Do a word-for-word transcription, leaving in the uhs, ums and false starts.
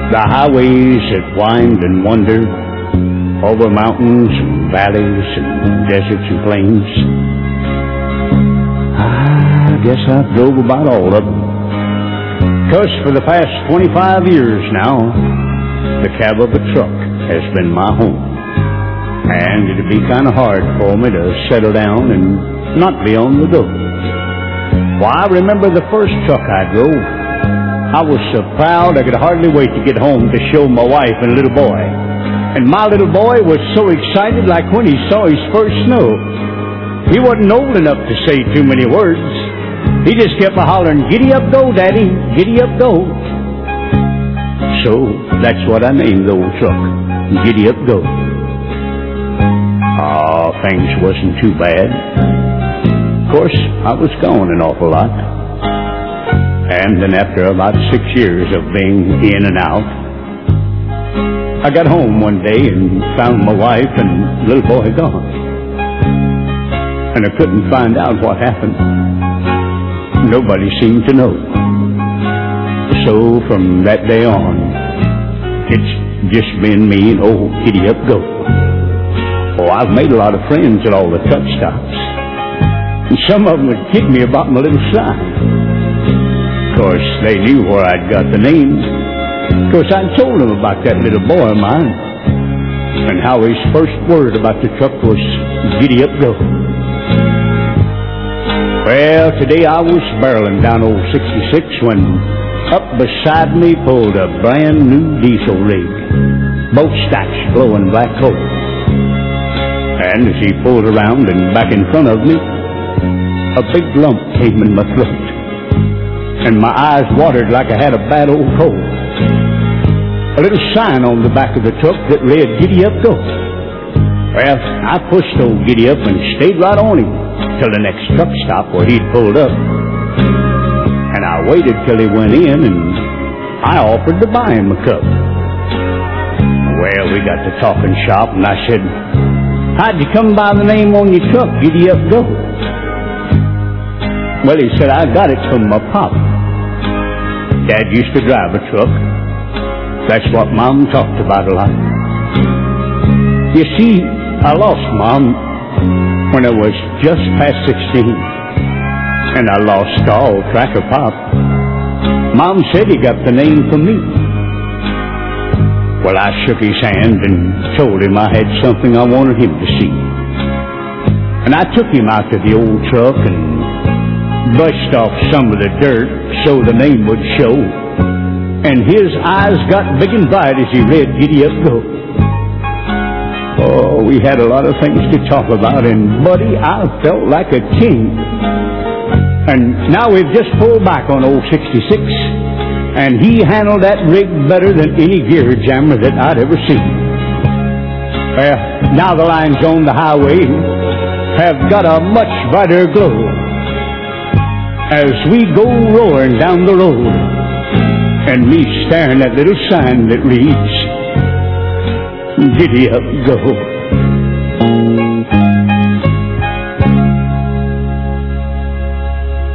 The highways that wind and wander over mountains and valleys and deserts and plains. I guess I've drove about all of them. 'Cause for the past twenty-five years now, the cab of a truck has been my home. And it'd be kind of hard for me to settle down and not be on the go. Why, I remember the first truck I drove. I was so proud I could hardly wait to get home to show my wife and little boy. And my little boy was so excited like when he saw his first snow. He wasn't old enough to say too many words. He just kept a-hollering, "Giddy up, go, Daddy, giddy up, go." So that's what I named the old truck, Giddy Up Go. Oh, things wasn't too bad. Of course, I was gone an awful lot. And then after about six years of being in and out, I got home one day and found my wife and little boy gone. And I couldn't find out what happened. Nobody seemed to know. So from that day on, it's just been me and old Giddy Up Go. Oh, I've made a lot of friends at all the truck stops. And some of them would kid me about my little sign. Of course, they knew where I'd got the name. Of course, I told them about that little boy of mine and how his first word about the truck was Giddy Up Go. Well, today I was barreling down old sixty-six when up beside me pulled a brand new diesel rig, both stacks glowing black coal. And as he pulled around and back in front of me, a big lump came in my throat, and my eyes watered like I had a bad old cold. A little sign on the back of the truck that read, "Giddy Up Go." Well, I pushed old Giddy Up and stayed right on him till the next truck stop where he'd pulled up. And I waited till he went in, and I offered to buy him a cup. Well, we got to talking shop, and I said, "How'd you come by the name on your truck, Giddy Up Go?" Well, he said, "I got it from my pop. Dad used to drive a truck. That's what Mom talked about a lot." You see, I lost Mom when I was just past sixteen, and I lost all track of Pop. Mom said he got the name from me. Well, I shook his hand and told him I had something I wanted him to see. And I took him out to the old truck and brushed off some of the dirt so the name would show. And his eyes got big and bright as he read Giddy Up Go. Oh, we had a lot of things to talk about, and buddy, I felt like a king. And now we've just pulled back on old sixty-six, and he handled that rig better than any gear jammer that I'd ever seen. Well, now the lines on the highway have got a much brighter glow as we go roaring down the road, and me staring at little sign that reads, "Giddy Up Go."